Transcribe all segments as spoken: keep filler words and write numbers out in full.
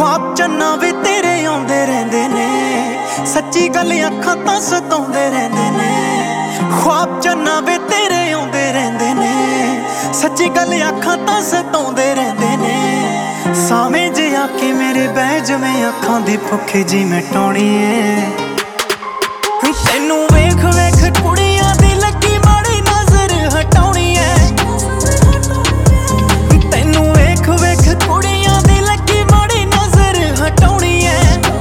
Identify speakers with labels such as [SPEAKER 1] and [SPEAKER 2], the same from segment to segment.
[SPEAKER 1] ख्वाब चन्ना वे तेरे आउंदे रहिंदे ने, सच्ची गल अखां तां सताउंदे रहिंदे ने। ख्वाब चन्ना वे तेरे आउंदे रहिंदे ने, सच्ची गल अखां तां सताउंदे रहिंदे ने। सावें जे आके मेरे बह जवें अखां दी भुख जी मिटाउणी ऐ। तैनू वेख वेख कुड़ियां दी लगी माड़ी नजर हटाउणी ऐ। तैनू वेख वेख कुड़ियां दी लगी माड़ी नजर हटाउणी ऐ।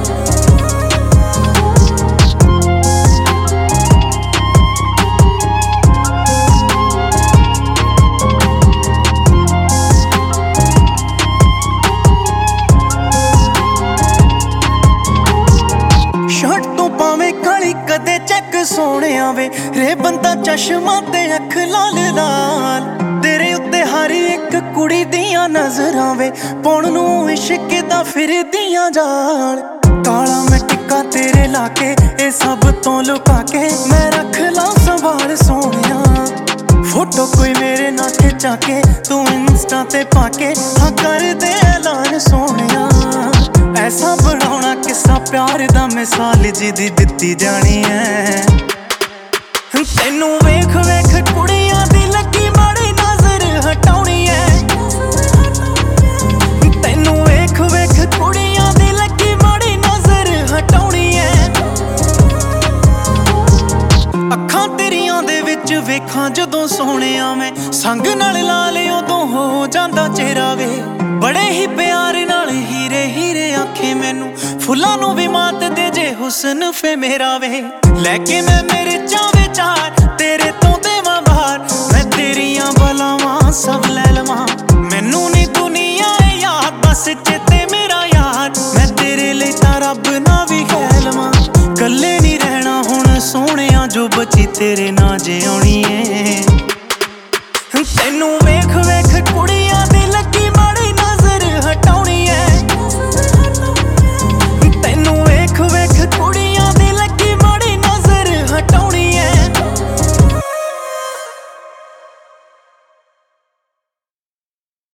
[SPEAKER 1] शर्ट तो पावे काली कदे चेक सोहणिया वे, रे बंदा चश्मा ते अख लाल लाल। तेरे उत्ते हर एक कुड़ी दियां नजरां वे, पौण नूं इश्क दा फिरदियां जाल। काला मैं टिक्का तेरे लाके ए सब तो लुका के, मैं रख ला संभाल सोहणिया। फोटो कोई मेरे ना खिचा के तू इंस्टा ते पाके, हाँ कर दे ऐलान सोहणिया। ऐसा बनाउणा किस्सा प्यार दा मिसाल जिदी दित्ती जानी है। तैनू वेख वेख कुड़ियां दी लगी माड़ी नजर हटाउणी ऐ। तैनू वेख वेख कुड़ियां दी लगी माड़ी नजर हटाउणी ऐ। अखां तेरियां दे विच वेखां जदों सोहणिया मैं, संग नाल ला ले उदों हो जांदा चेहरा वे। बड़े ही प्यार नाल हीरे हीरे आखे मैनू, फुल्लां नूं भी मात दे जे हुस्न फे मेरा वे। लैके मैं मेरे चावे चार तेरे तो देवां बाहर, मैं तेरियां बलावां सब लै लवां। मैनू नी दुनिया याद बस चेते मेरा यार, मैं तेरे लई तां रब ना भी कह लवां। कल्ले नी रहना हुण सोहणिया, जो बची तेरे ना जे आउणी ऐ। तैनू वेख